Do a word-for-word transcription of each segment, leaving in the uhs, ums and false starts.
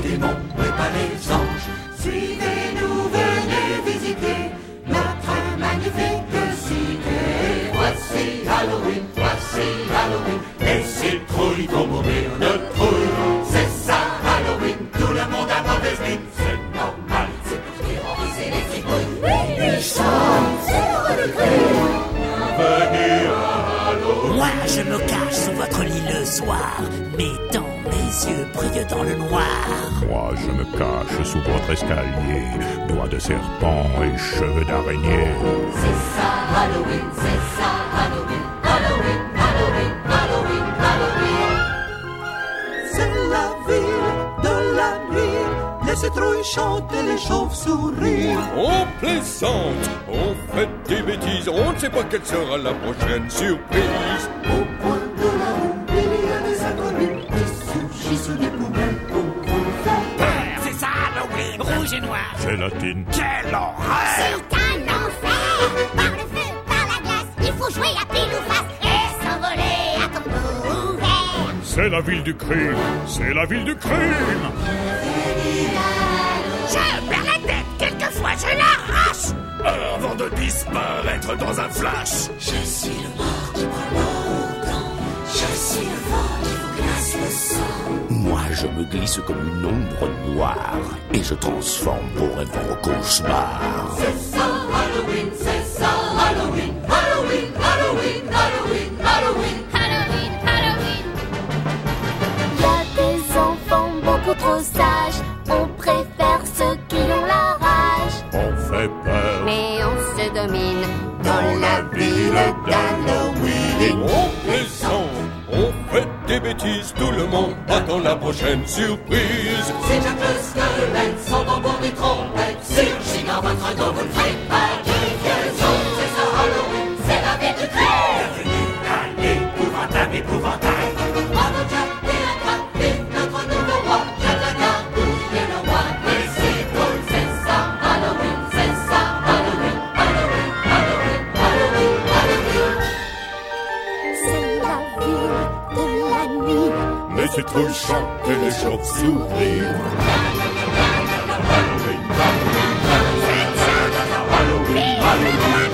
démons, mais pas les anges. Suivez-nous, venez visiter notre magnifique cité. Voici Halloween, voici Halloween. Les citrouilles vont mourir de trouille. C'est ça Halloween, tout le monde a mauvaise mine. C'est normal, c'est pour terroriser les citrouilles. Méchant, c'est le recul. Bienvenue à Halloween. Moi je me cache sous votre lit le soir, mes dents, mes yeux brillent dans le noir. Moi je me cache sous votre escalier, doigts de serpent et cheveux d'araignée. C'est ça Halloween, c'est ça Halloween. Halloween, Halloween, Halloween, Halloween. C'est la ville de la nuit. Les citrouilles chantent et les chauves-souris. On plaisante, on fait des bêtises. On ne sait pas quelle sera la prochaine surprise. Au point de la rue, il y a des inconnus qui surgissent des poubelles pour vous faire peur. C'est ça Halloween, rouge et noir. Gélatine. Quelle horreur! C'est un enfer. Par le feu, par la glace, il faut jouer à pile ou face et s'envoler à tombeau ouvert. C'est la ville du crime, c'est la ville du crime. Je perds la tête, quelquefois je l'arrache avant de disparaître dans un flash. Je suis le mort qui prend au blanc. Je suis le vent qui vous glace le sang. Moi je me glisse comme une ombre noire et je transforme vos rêves en cauchemars. C'est ça Halloween, c'est ça Halloween. Halloween, Halloween, Halloween, Halloween. Halloween, Halloween. Y a des enfants beaucoup trop sages. On préfère ceux qui ont la rage. On fait peur Mais on se domine dans la ville d'Halloween. On plaisante, on fait des bêtises. Tout le monde attend la prochaine surprise. C'est Jack le squelette, son tambour des trompettes. Surgit dans votre dos, vous ne faites pas de liaison. C'est ça Halloween, c'est la ville du crime. Bienvenue à l'épouvantable épouvantail. Bravo Jack et la grappe, vive notre nouveau roi. Jack la gargouille et le roi des citrouilles. C'est ça Halloween, c'est ça Halloween. Halloween, Halloween, Halloween, Halloween. C'est la ville de la nuit. Les citrouilles chantent et les chauves-souris. Halloween, Halloween, Halloween, Halloween, Halloween,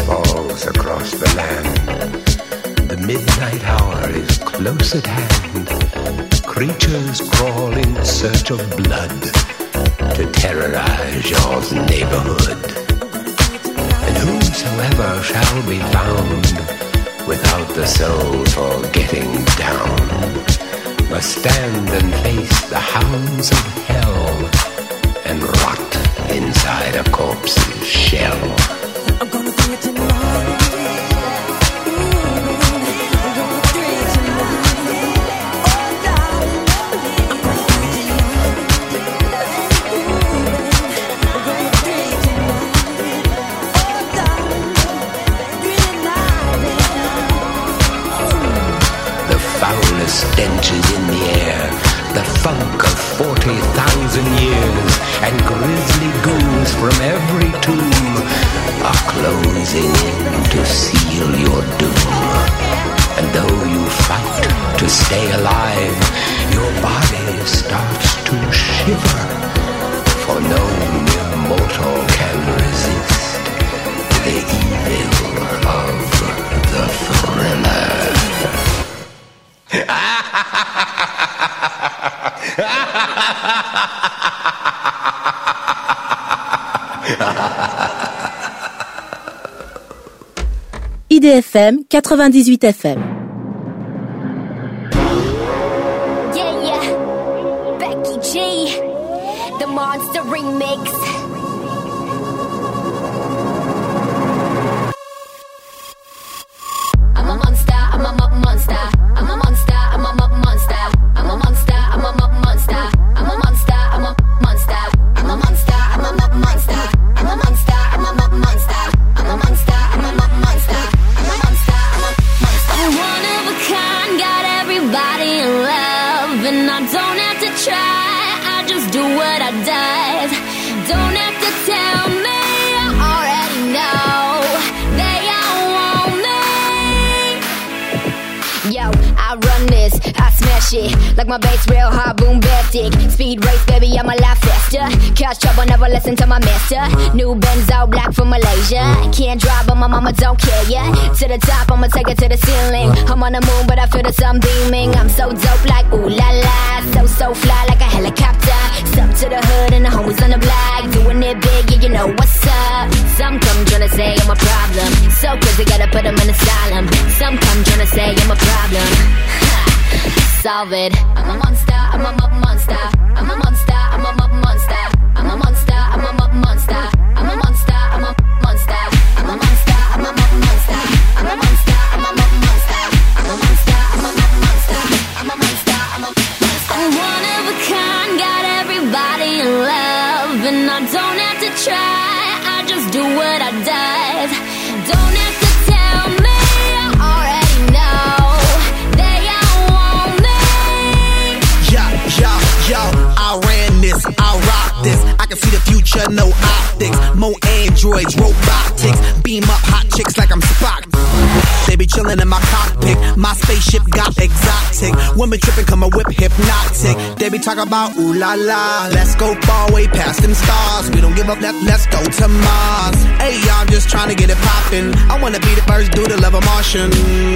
falls across the land. The midnight hour is close at hand. Creatures crawl in search of blood to terrorize your neighborhood. And whosoever shall be found without the soul for getting down must stand and face the hounds of hell and rot inside a corpse's shell. I'm gonna do it tonight. Stench is in the air, the funk of forty thousand years, and grisly ghouls from every tomb are closing in to seal your doom. And though you fight to stay alive, your body starts to shiver, for no mere mortal can resist the evil of the thriller. I D F M quatre-vingt-dix-huit F M. Yeah, yeah, Becky G, the Monster Remix. I'm a monster, I'm a mo- monster. I'm a monster, I'm a mo- monster. I'm a monster, I'm a mo- monster. I'm a monster, I'm a monster. I'm a monster, I'm a mo- monster. I'm a monster, I'm a mo- monster. I'm a monster, I'm a mo- monster. I'm a monster, I'm a monster. I'm one of a kind, got everybody in love, and I don't have to try. I just do what I does. Don't have to tell me, I already know. They all want me. Yo, I run this, I smash it like my bass real hard, boom, baptic. Speed race, baby, I'm a lot faster. Cause trouble, never listen to my master. New Benzo, black from Malaysia. Can't drive, but my mama don't care, yeah. To the top, I'ma take it to the ceiling. I'm on the moon, but I feel the sun beaming. I'm so dope, like ooh la la. So, so fly, like a helicopter. Step to the hood and the homies on the block. Doing it big, yeah, you know what's up. Some come tryna say I'm a problem. So crazy, gotta put them in asylum. Some come tryna say I'm a problem. Solve it. I'm a monster, I'm a mo- monster. I'm a monster, I'm a mo- monster. I'm a monster, I'm a mo- monster. I'm a monster, I'm a monster. I'm a monster, I'm a mo- monster. I'm a monster, I'm a mo- monster. I'm a monster, I'm a mo- monster. I'm a monster, I'm a monster. I'm one of a kind, got everybody in love, and I don't have to try. I just do what I does. Don't have to tell me, I already know. They all want me. Yo, yo, yo, I ran this, I rock this. I can see the future, no optics. More androids, robotics. Beam up hot chicks like I'm Spock. They be chillin' in my cockpit. My spaceship got exotic. Women trippin', come a whip hypnotic. They be talking about ooh la la. Let's go far way past them stars. We don't give up, let, let's go to Mars. Hey, I'm just trying to get it poppin'. I wanna be the first dude to love a Martian.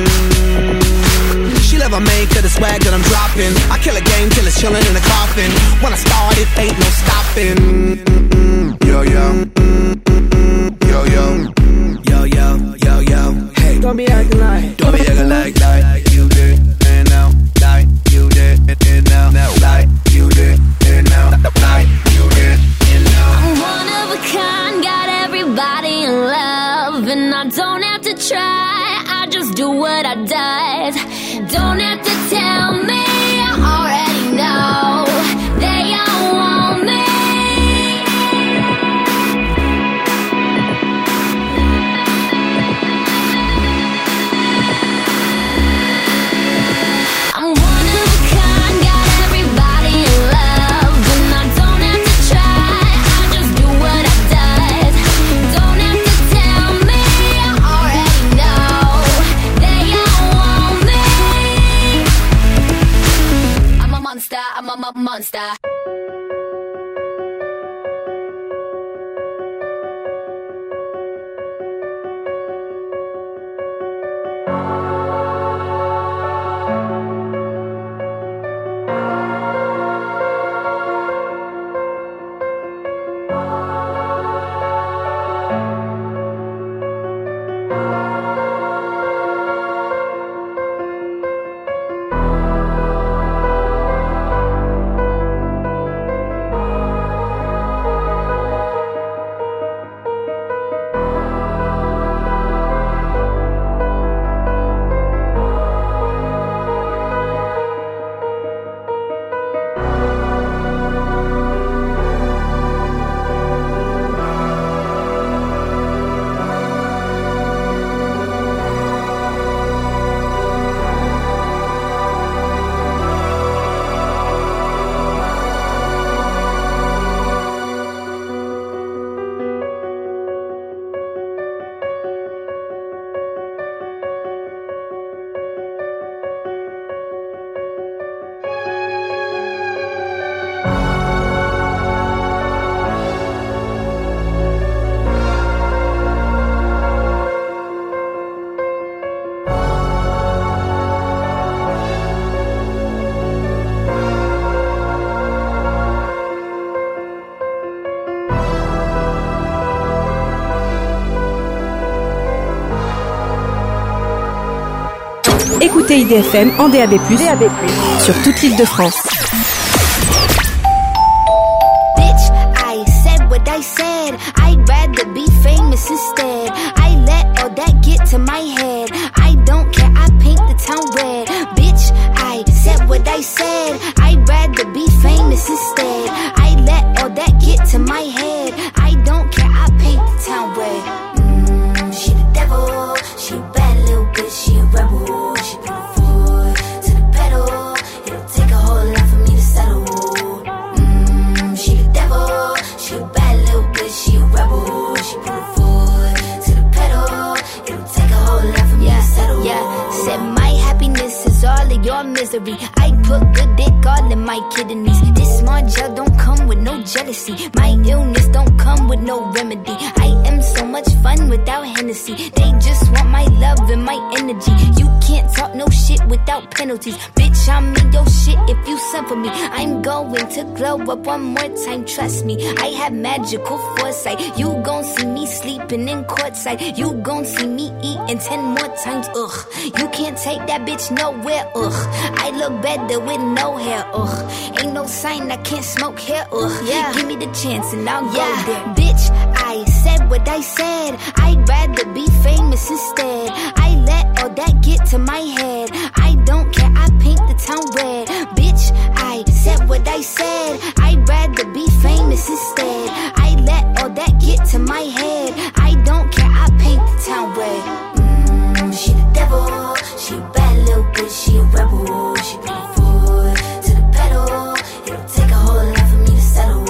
She love a man to the swag that I'm dropping. I kill a game till it's chillin' in the coffin. When I start, it ain't no stopping. Yo, yo. Yo, yo. Yo, yo, yo, yo. Hey. Don't be acting like. Don't be acting like, like you did. And now, like you did. And now, now, like you did. And now, like you did. And now. I'm one of a kind, got everybody in love, and I don't have to try. I just do what I does. Don't have to tell me, I already know. They all want me. I'm one of a kind, got everybody in love, and I don't have to try. I just do what I does. Don't have to tell me, I already know. They all want me. Écoutez I D F M en D A B plus, D A B plus sur toute l'île de France. Bitch, I said what I said. I'd rather be famous instead. I let all that get to my head. I don't care, I paint the town red. Bitch, I said what I said. I'd rather be famous instead. I let all that get to my head. I don't care, I paint the town red. Mm, she the devil, she a bad little bitch, she a rebel. She put her foot to the pedal. It'll take a whole lot for me to settle. Mm, she the devil, she a bad little bitch, she a rebel. She put her foot to the pedal. It'll take a whole lot for me yeah, to settle. Yeah, said my happiness is all of your misery. I put good dick all in my kidneys. This small gel don't come with no jealousy. My illness don't come with no remedy. I am so much fun without Hennessy. They just want my love and my energy. You can't talk no shit without penalties. Bitch, I'm in your shit if you send for me. I'm going to glow up one more time, trust me. I have magical foresight. You gon' see me sleeping in courtside. You gon' see me eating ten more times, ugh. You can't take that bitch nowhere, ugh. I look better with no hair, ugh. Ain't no sign I can't smoke hair, ugh. Yeah. Give me the chance and I'll yeah. go there. Bitch, I said what I said. I'd rather be famous instead. I let all that get to my head. I don't care, I paint the town red. Bitch, I said what I said. I'd rather be famous instead. I let all that get to my head. I don't care, I paint the town red. Mm, she the devil, she a bad little bitch, she a rebel. She put her foot to the pedal. It'll take a whole lot for me to settle.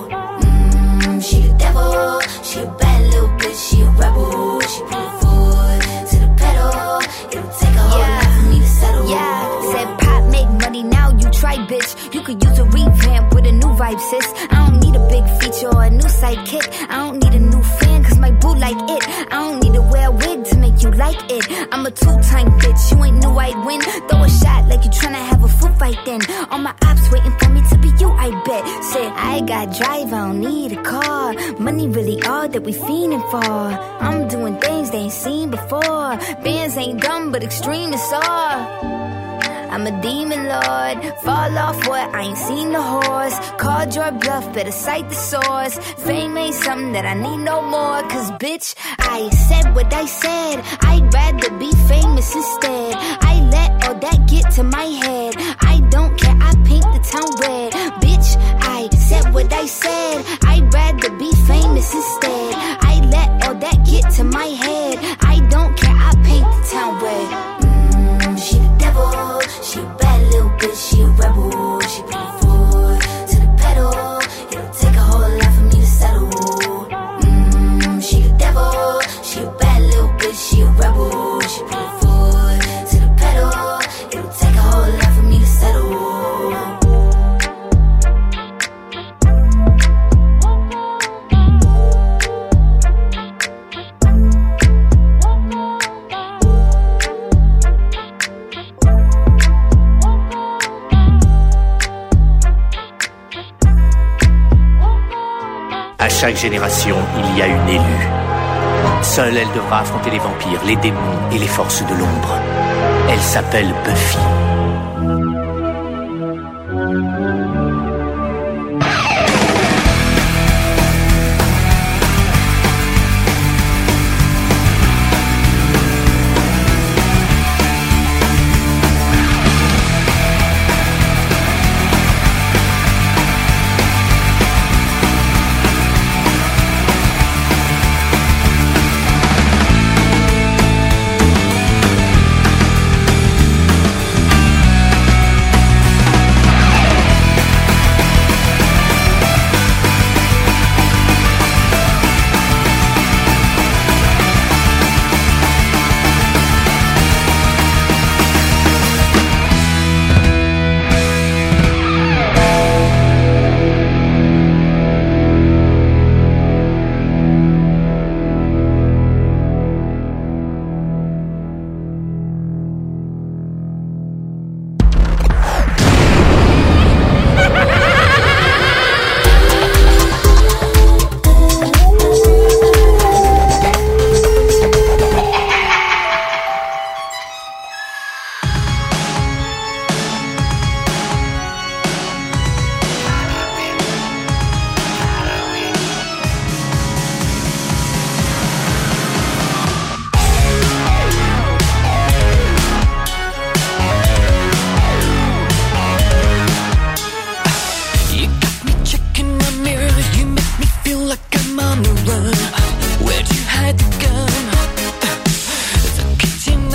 Mm, she the devil, she a bad little bitch, she a rebel. She put her foot to the pedal. It'll take a whole yeah. lot for me to settle. Yeah, said pop make money, now you try, bitch. You could use a revamp with a new vibe, sis. I don't need a big feature or a new sidekick. I don't need a new fan, cause my boo like it. I don't need to wear a wig to make you like it. I'm a two-time bitch, you ain't knew I'd win. Throw a shot like you tryna have a foot fight then. All my ops waiting for me to be you, I bet. Said I got drive, I don't need a car. Money really all that we fiending for. I'm doing things they ain't seen before. Bands ain't dumb, but extreme is all. I'm a demon lord, fall off what, I ain't seen the horse. Called your bluff, better cite the source. Fame ain't something that I need no more. Cause bitch, I said what I said. I'd rather be famous instead. I let all that get to my head. I don't care, I paint the town red. Bitch, I said what I said. I'd rather be famous instead. I let all that get to my head. I don't care, I paint the town red. Mm, she the devil, she a bad little bitch, she a rebel. She put her foot to the pedal. It'll take a whole lot for me to settle. Mm, she the devil, she a bad little bitch, she a rebel. She put her foot to the pedal. It'll take a whole lot for me to settle. À chaque génération, il y a une élue. Seule, elle devra affronter les vampires, les démons et les forces de l'ombre. Elle s'appelle Buffy.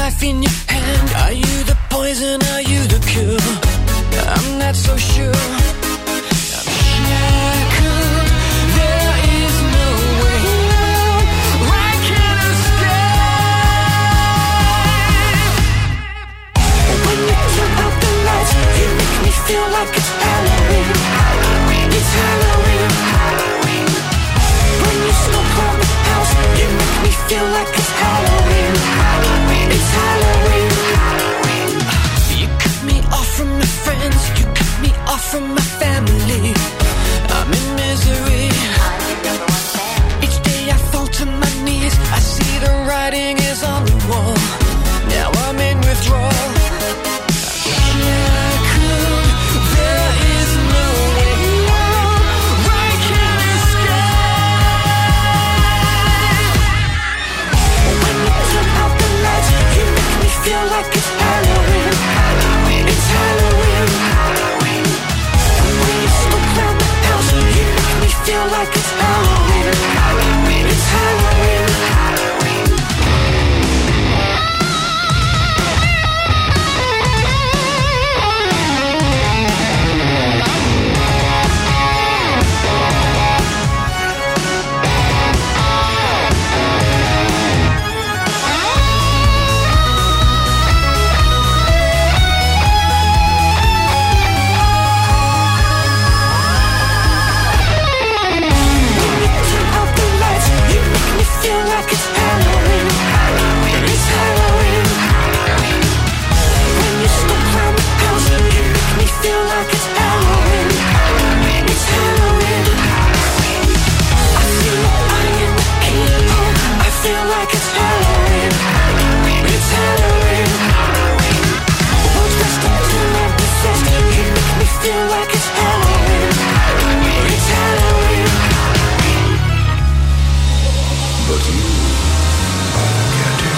life in your hand. Are you the poison? Are you the cure? I'm not so sure. I'm shackled. There is no way out. I can't escape. When you turn out the lights, you make me feel like it's Halloween. It's Halloween. When you smoke on the house, you make me feel like it's Halloween. It's Halloween. You cut me off from my friends, you cut me off from my family. I'm in misery. Each day I fall to my knees, I see the writing is on the wall. Now I'm in withdrawal. Shackled, there is no way out. I can't escape. When you turn out the lights, you make me feel like it's Halloween. It's Halloween. And when you smoke around the house, you make me feel like it's Halloween. It's Halloween. Feel like it's Halloween. It's Halloween. When you smoke around the house, you make me feel like it's Halloween. It's Halloween. I feel like I am the king. I feel like it's Halloween. It's Halloween. What's dressed until I'm possessed, you make me feel like it's Halloween. It's Halloween. But you are getting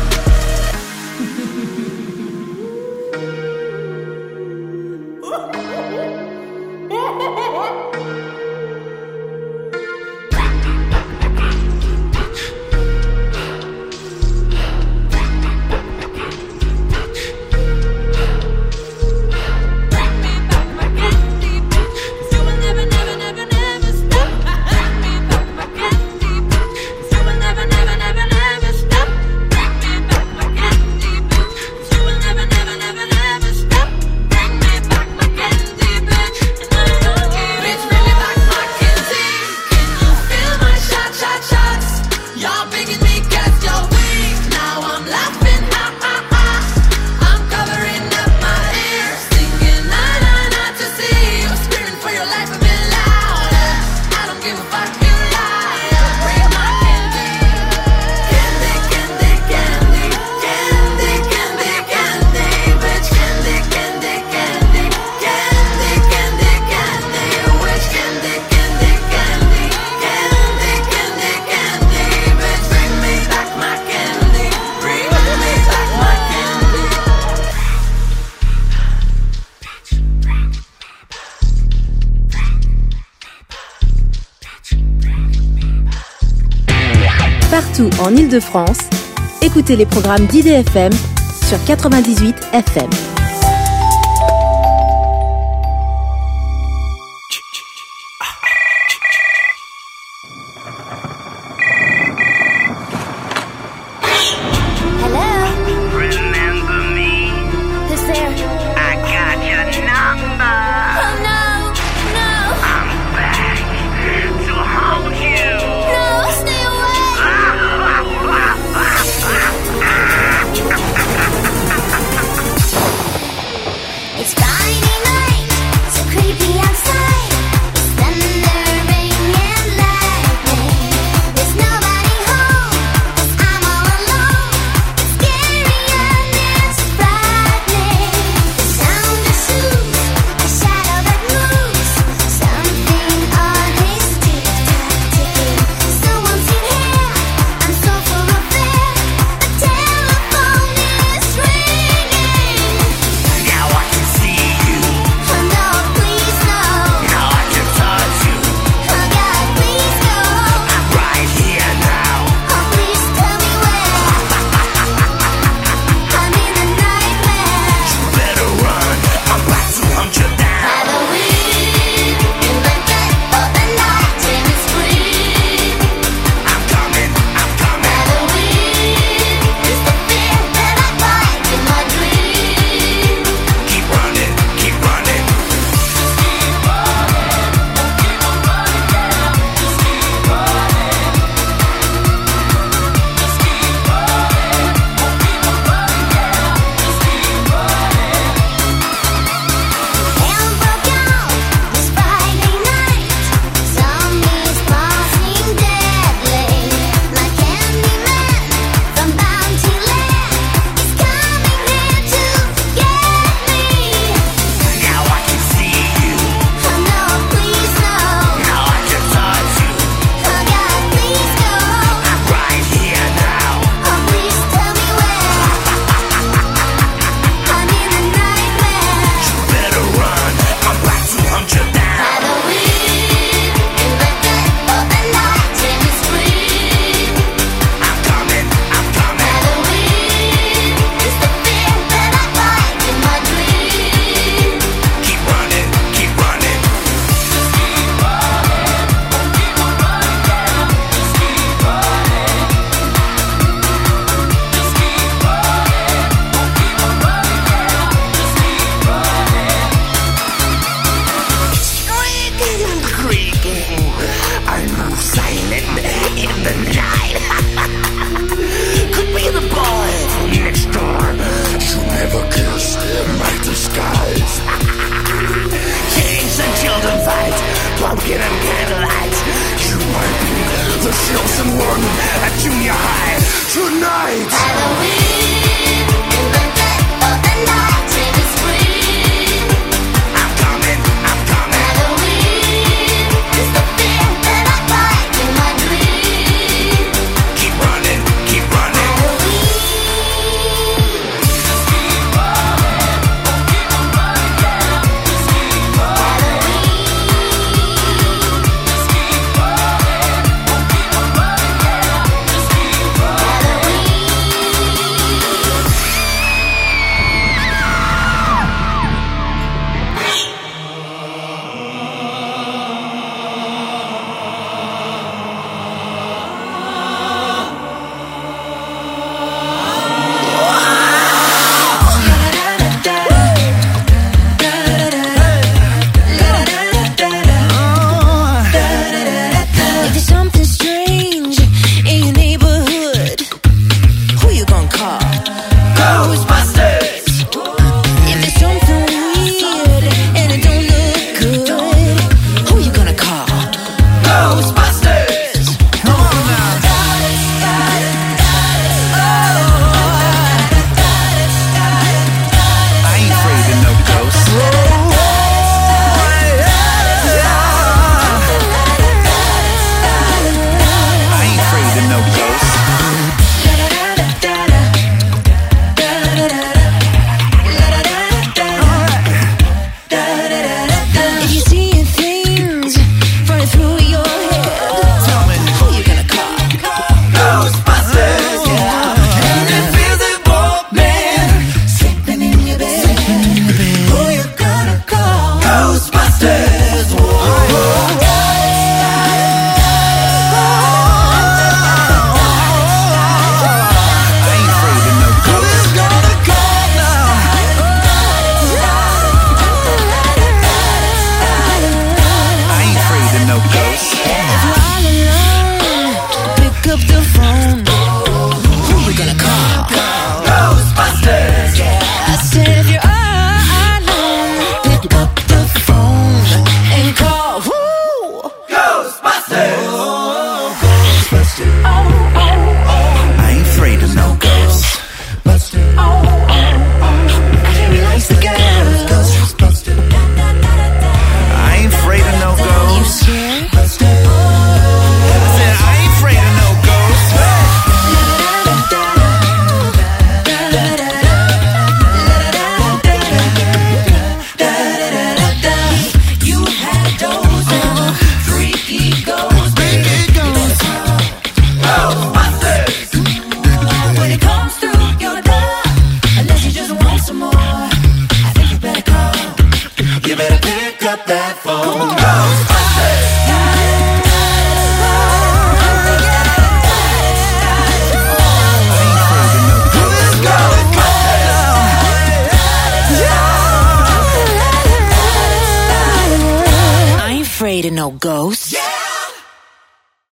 Woo! partout en Île-de-France, écoutez les programmes d'I D F M sur quatre-vingt-dix-huit F M. their phone. Afraid of no ghosts. Yeah!